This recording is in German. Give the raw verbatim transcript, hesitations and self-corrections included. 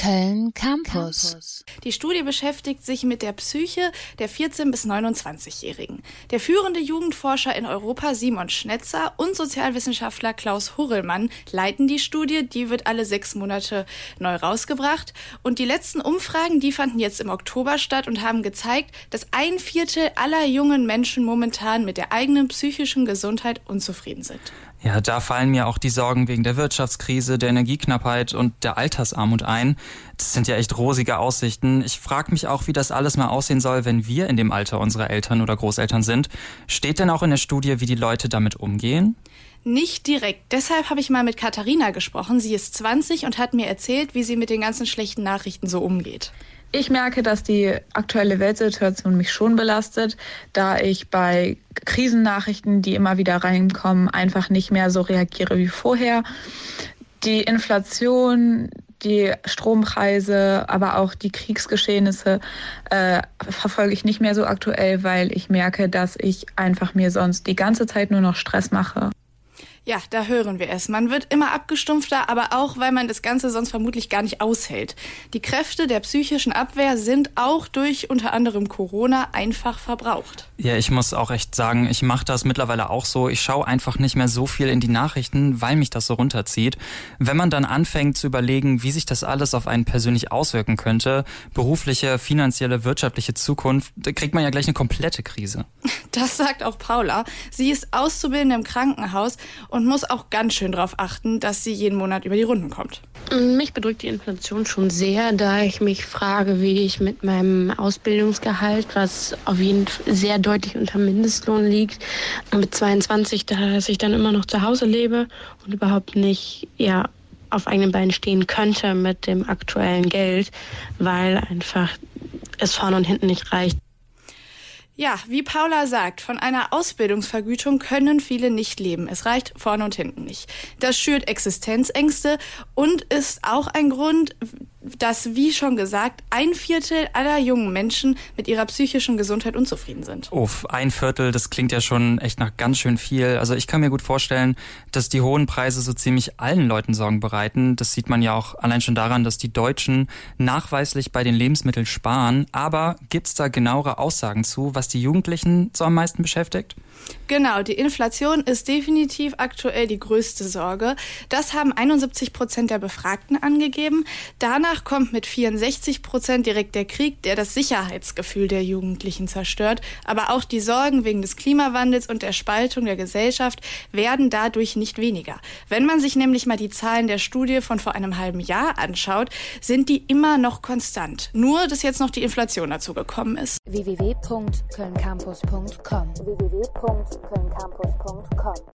Köln Campus. Die Studie beschäftigt sich mit der Psyche der vierzehn- bis neunundzwanzigjährigen. Der führende Jugendforscher in Europa, Simon Schnetzer, und Sozialwissenschaftler Klaus Hurrellmann leiten die Studie. Die wird alle sechs Monate neu rausgebracht. Und die letzten Umfragen, die fanden jetzt im Oktober statt und haben gezeigt, dass ein Viertel aller jungen Menschen momentan mit der eigenen psychischen Gesundheit unzufrieden sind. Ja, da fallen mir auch die Sorgen wegen der Wirtschaftskrise, der Energieknappheit und der Altersarmut ein. Das sind ja echt rosige Aussichten. Ich frage mich auch, wie das alles mal aussehen soll, wenn wir in dem Alter unserer Eltern oder Großeltern sind. Steht denn auch in der Studie, wie die Leute damit umgehen? Nicht direkt. Deshalb habe ich mal mit Katharina gesprochen. Sie ist zwanzig und hat mir erzählt, wie sie mit den ganzen schlechten Nachrichten so umgeht. Ich merke, dass die aktuelle Weltsituation mich schon belastet, da ich bei Krisennachrichten, die immer wieder reinkommen, einfach nicht mehr so reagiere wie vorher. Die Inflation, die Strompreise, aber auch die Kriegsgeschehnisse äh, verfolge ich nicht mehr so aktuell, weil ich merke, dass ich einfach mir sonst die ganze Zeit nur noch Stress mache. Ja, da hören wir es. Man wird immer abgestumpfter, aber auch, weil man das Ganze sonst vermutlich gar nicht aushält. Die Kräfte der psychischen Abwehr sind auch durch unter anderem Corona einfach verbraucht. Ja, ich muss auch echt sagen, ich mache das mittlerweile auch so. Ich schaue einfach nicht mehr so viel in die Nachrichten, weil mich das so runterzieht. Wenn man dann anfängt zu überlegen, wie sich das alles auf einen persönlich auswirken könnte, berufliche, finanzielle, wirtschaftliche Zukunft, da kriegt man ja gleich eine komplette Krise. Das sagt auch Paula. Sie ist Auszubildende im Krankenhaus und muss auch ganz schön darauf achten, dass sie jeden Monat über die Runden kommt. Mich bedrückt die Inflation schon sehr, da ich mich frage, wie ich mit meinem Ausbildungsgehalt, was auf jeden Fall sehr deutlich unter Mindestlohn liegt, mit zweiundzwanzig, dass ich dann immer noch zu Hause lebe und überhaupt nicht ja, auf eigenen Beinen stehen könnte mit dem aktuellen Geld, weil einfach es vorne und hinten nicht reicht. Ja, wie Paula sagt, von einer Ausbildungsvergütung können viele nicht leben. Es reicht vorne und hinten nicht. Das schürt Existenzängste und ist auch ein Grund, dass, wie schon gesagt, ein Viertel aller jungen Menschen mit ihrer psychischen Gesundheit unzufrieden sind. Uff, ein Viertel, das klingt ja schon echt nach ganz schön viel. Also ich kann mir gut vorstellen, dass die hohen Preise so ziemlich allen Leuten Sorgen bereiten. Das sieht man ja auch allein schon daran, dass die Deutschen nachweislich bei den Lebensmitteln sparen. Aber gibt's da genauere Aussagen zu, was die Jugendlichen so am meisten beschäftigt? Genau, die Inflation ist definitiv aktuell die größte Sorge. Das haben einundsiebzig Prozent der Befragten angegeben. Danach kommt mit vierundsechzig Prozent direkt der Krieg, der das Sicherheitsgefühl der Jugendlichen zerstört. Aber auch die Sorgen wegen des Klimawandels und der Spaltung der Gesellschaft werden dadurch nicht weniger. Wenn man sich nämlich mal die Zahlen der Studie von vor einem halben Jahr anschaut, sind die immer noch konstant. Nur, dass jetzt noch die Inflation dazu gekommen ist. w w w punkt köln campus punkt com w w w punkt köln campus punkt com